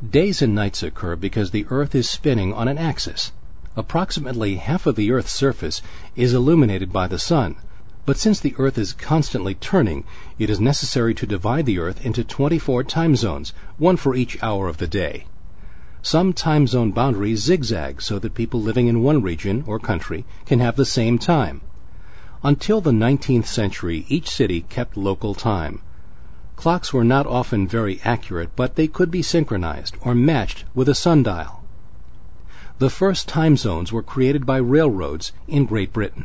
Days and nights occur because the Earth is spinning on an axis. Approximately half of the Earth's surface is illuminated by the sun, but since the Earth is constantly turning, it is necessary to divide the Earth into 24 time zones, one for each hour of the day. Some time zone boundaries zigzag so that people living in one region or country can have the same time. Until the 19th century, each city kept local time. Clocks were not often very accurate, but they could be synchronized or matched with a sundial. The first time zones were created by railroads in Great Britain.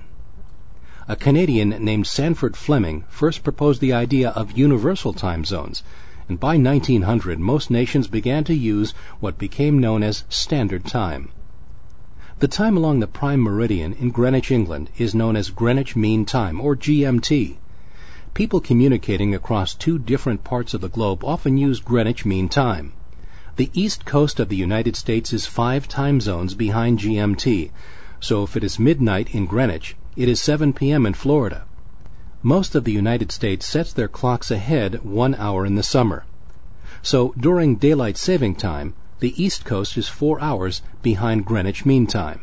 A Canadian named Sanford Fleming first proposed the idea of universal time zones, and by 1900 most nations began to use what became known as Standard Time. The time along the prime meridian in Greenwich, England, is known as Greenwich Mean Time, or GMT. People communicating across two different parts of the globe often use Greenwich Mean Time. The east coast of the United States is 5 time zones behind GMT, so if it is midnight in Greenwich, it is 7 p.m. in Florida. Most of the United States sets their clocks ahead 1 hour in the summer. So during daylight saving time, the east coast is 4 hours behind Greenwich Mean Time.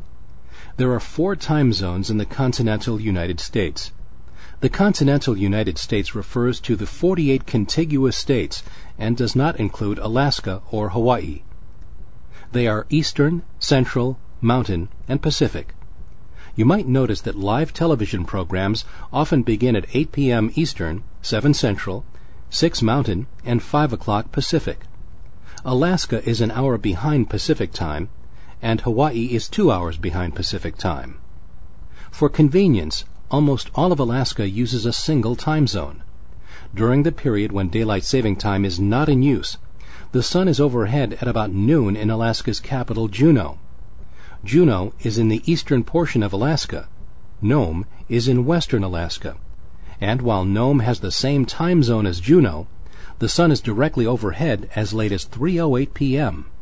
There are 4 time zones in the continental United States. The continental United States refers to the 48 contiguous states and does not include Alaska or Hawaii. They are Eastern, Central, Mountain, and Pacific. You might notice that live television programs often begin at 8 p.m. Eastern, 7 Central, 6 Mountain, and 5 o'clock Pacific. Alaska is an hour behind Pacific Time, and Hawaii is 2 hours behind Pacific Time. For convenience, almost all of Alaska uses a single time zone. During the period when daylight saving time is not in use, the sun is overhead at about noon in Alaska's capital, Juneau. Juneau is in the eastern portion of Alaska. Nome is in western Alaska. And while Nome has the same time zone as Juneau, the sun is directly overhead as late as 3:08 p.m.